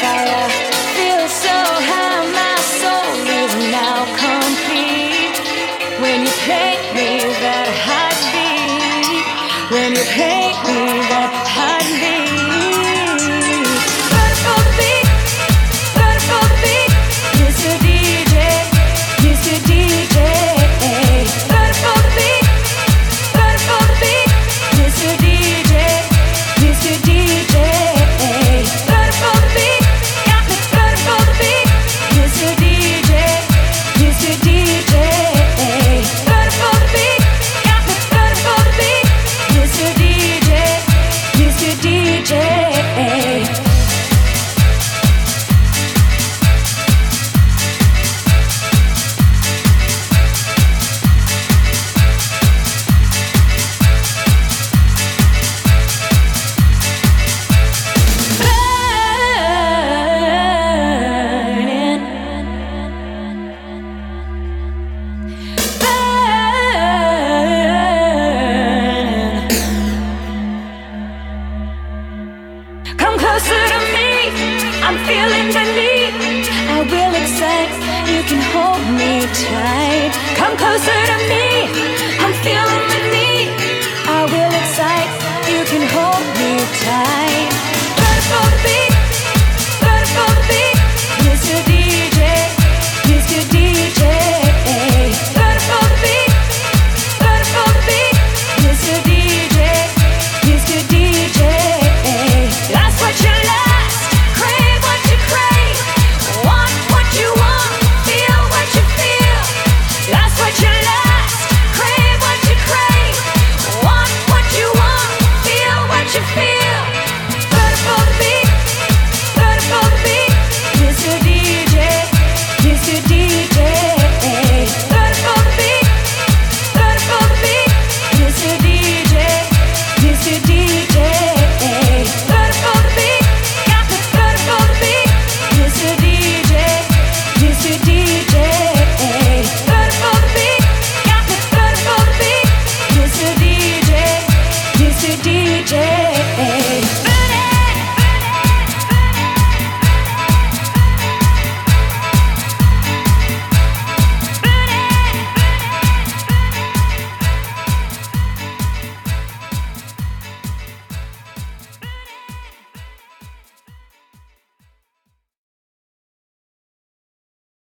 fire. Feel so high, my soul is now complete. When you paint me that heartbeat, when you paint me that heartbeat. Beautiful beat, beautiful beat, Mr. DJ, Mr. DJ. Beautiful beat, beautiful beat, Mr. DJ, Mr. DJ. Beautiful beat, got me beautiful beat, Mr. DJ, Mr. DJ. Beautiful beat, got me beautiful beat, Mr. DJ, Mr. DJ. Come closer to me, I'm feeling the need. I will excite, you can hold me tight. Come closer to me,